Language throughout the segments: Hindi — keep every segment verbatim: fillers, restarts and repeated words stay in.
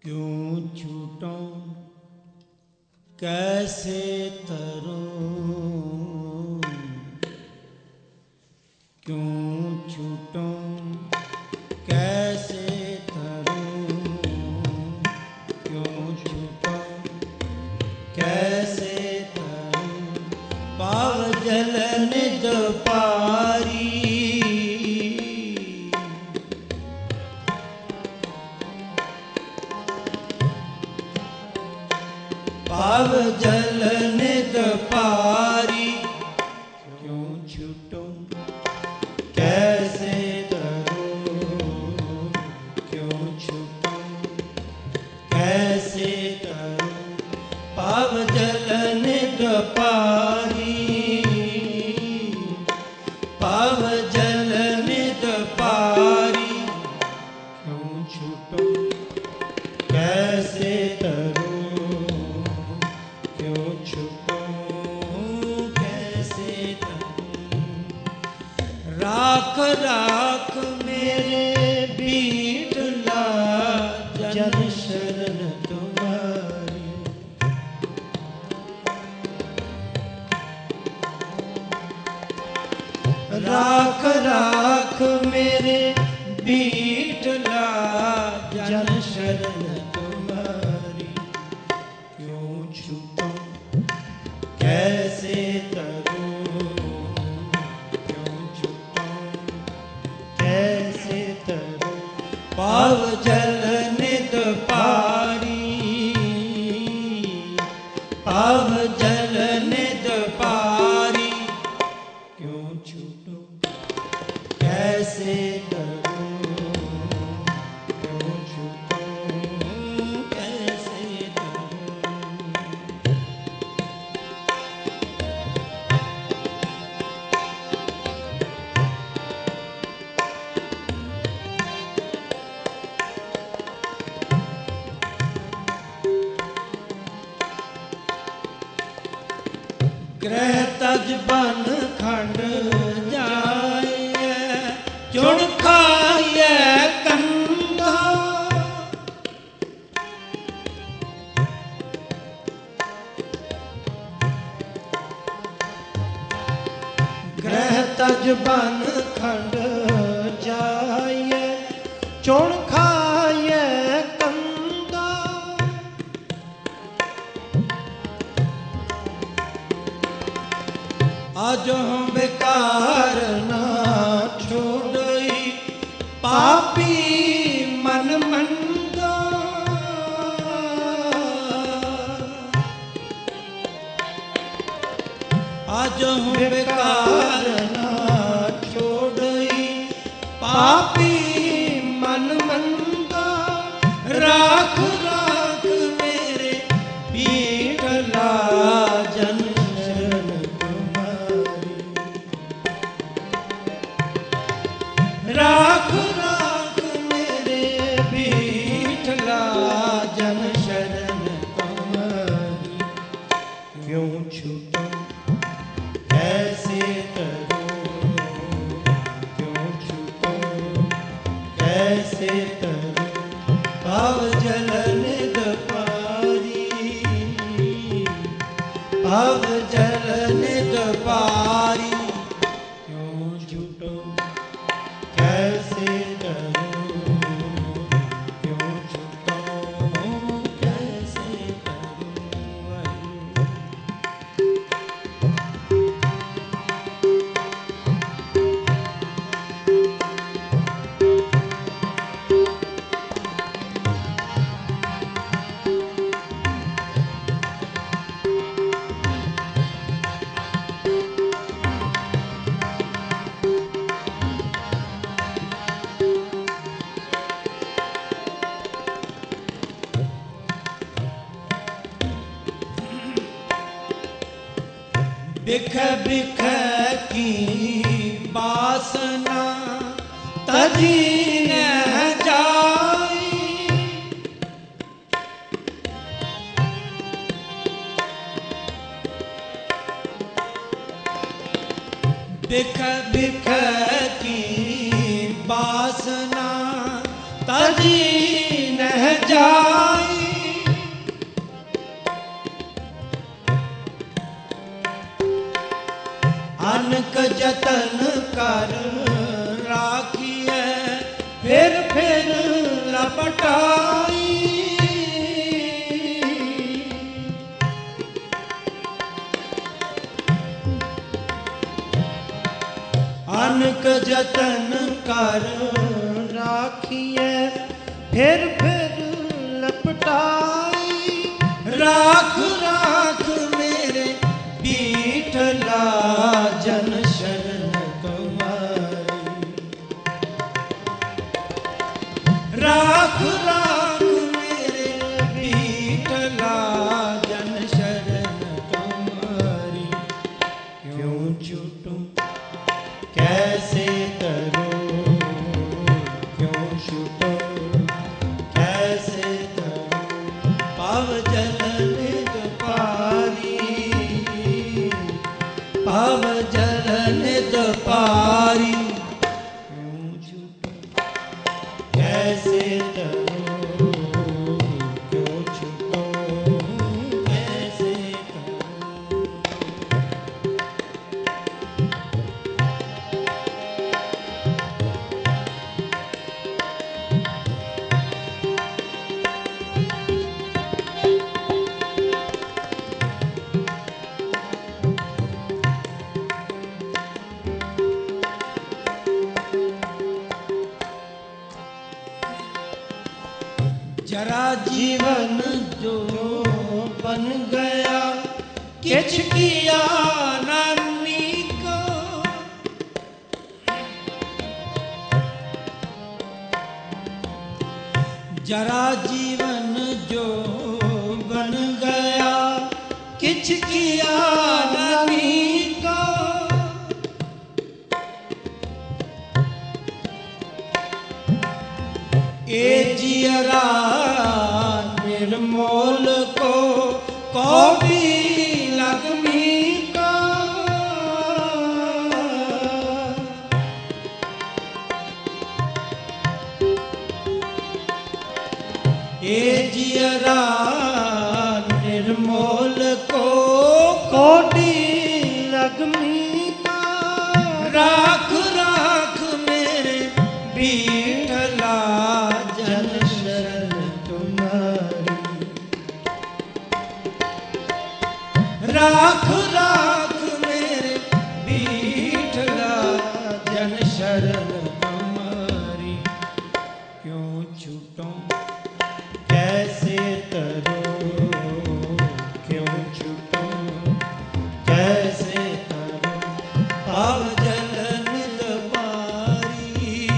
क्यों छूटूं कैसे तरूं, क्यों छूटूं कैसे तरूं, क्यों छूटूं कैसे तरूं, पाव जल निज पारी, पाव जल निज पारी, क्यों छूटूं कैसे तरूं, क्यों छूटूं कैसे तरूं, पाव जल निज पारी, पाव जल निज पारी, क्यों छूटूं कैसे तरूं, राख राख मेरे बीटला जन शरण तुम्हारी, राख राख मेरे बीटला जन शरण तुम्हारी, क्यों छूटूं कैसे तरूं, पाव जल निज पारी, पाव जल निज पारी, क्यों छूटूं कैसे तरूं, क्यों छूटूं कैसे तरूं। ग्रह तज बन खंड जाए, चुन खाए कंधा, ग्रह तज बन खंड जाए, चुन खाए कंधा, आज हम बेकार ना छोड़ई, पापी मन मंदा, आज हम बेकार ना छोड़ई, पापी मन मंदा, राख राख मेरे बीटला जन राख राख मेरे बीटला जन शरण तुम्हारी, क्यों छूटूं कैसे तरूं, क्यों छूटूं कैसे तरूं, पाव जल निज पारी, पाव जल निज पारी, क्यों छूटूं कैसे तरूं, क्यों छूटूं कैसे तरूं। बिख बिख की बासना तजी न जाई, बिख बिख की बासना तजी न जाई, जतन कर राखिए फिर फिर लपटाई। राख राख मेरे बीठला जन शरण तुम्हारी। राख राख मेरे बीठला जन शरण तुम्हारी। क्यों छूटूं कैसे तरूं, क्यों छूटूं कैसे तरूं। पाव जल निज पारी। पाव जल निज पारी। क्यों छूटूं कैसे तरूं, क्यों छूटूं कैसे तरूं। जरा जीवन जो बन गया किछ किया नानी को। जरा जीवन जो बन गया किछ किया नानी को। ए जियरा निर्मोल को कौड़ी लगमी का। ए जियरा निर्मोल को कोटि लगमी का। राख राख मेरे बीठला जन शरण तुम्हारी। राख राख मेरे बीठला जन शरण तुम्हारी। क्यों छूटूं कैसे तरूं, क्यों छूटूं कैसे तरूं। पाव जल निज पारी।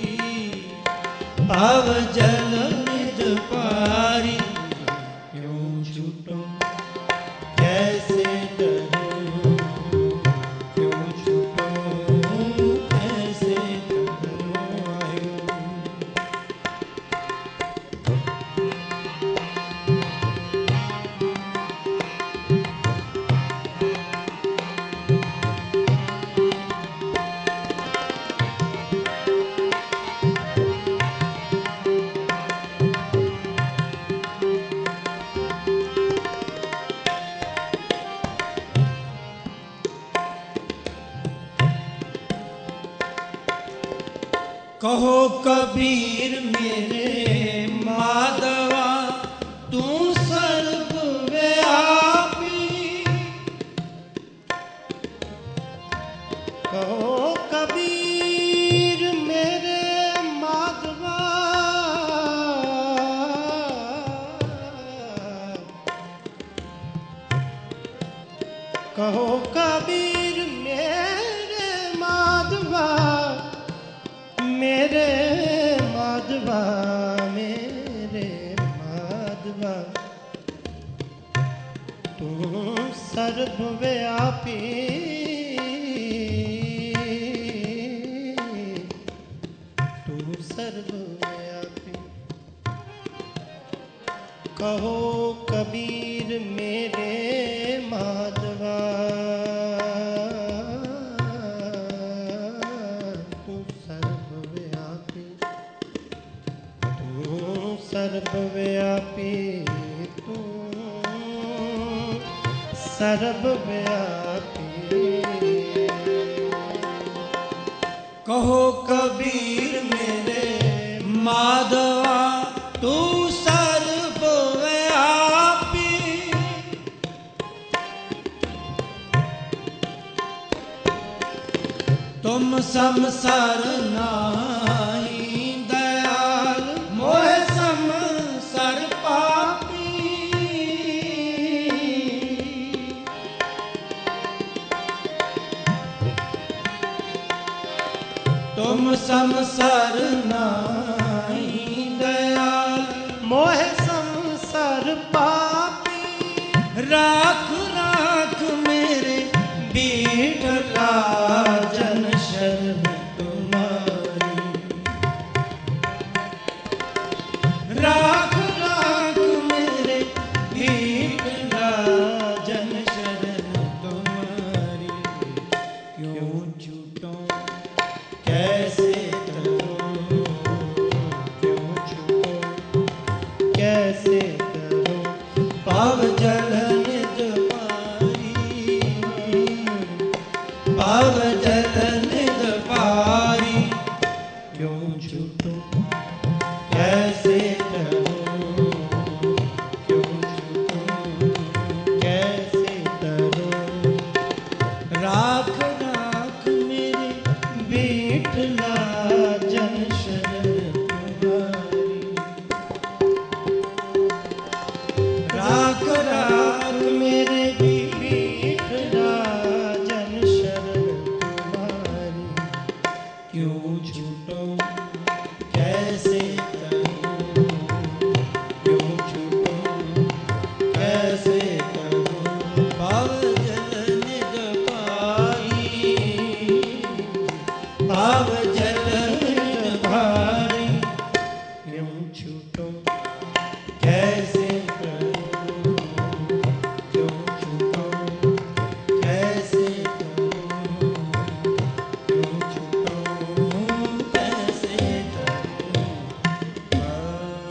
पाव जल निज पारी। क्यों छूटूं कैसे तरूं, क्यों छूटूं कैसे तरूं। कहो कबीर मेरे माधवा तू सर्वव्यापी। कहो कबीर मेरे माधवा, कहो कबीर मेरे माधवा, मेरे माधवा मेरे माधवा। तू सर्वव्यापी, तू सर्वव्यापी। कहो कबीर मेरे माधवा, तू सर्वव्यापी, तू सर्वव्यापी, तू सर्वव्यापी। कहो कबीर मेरे माधवा तू सर्वव्यापी। तुम तुम समसर नाही दयाल मोह समसर पापी। तुम समसर नाही दयाल मोह संसार पापी। राख राख मेरे बीठला जन शरण तुम्हारी। राख राख मेरे बीठला जन शरण तुम्हारी। क्यों छूटो कैसे करूं, क्यों छूटो कैसे करो पाव जल निज पारी। पाव जल निज पारी। क्यों छूटो कैसे करो क्यों छूटो कैसे करो राख राख मेरे बीठला जन शरण तुम्हारी। राख राख मेरे बीठला जन शरण तुम्हारी। क्यों छूटो कैसे करूं, क्यों छूटो कैसे करूं पाव जल निज पारी। पाव जल निज पारी। क्यों छूटो कैसे